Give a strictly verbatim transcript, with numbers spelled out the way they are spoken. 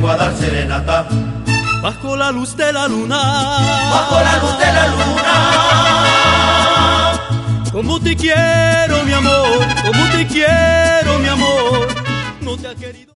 vengo a dar serenata. Bajo la luz de la luna, bajo la luz de la luna. Como te quiero, mi amor, como te quiero, mi amor, no te ha querido.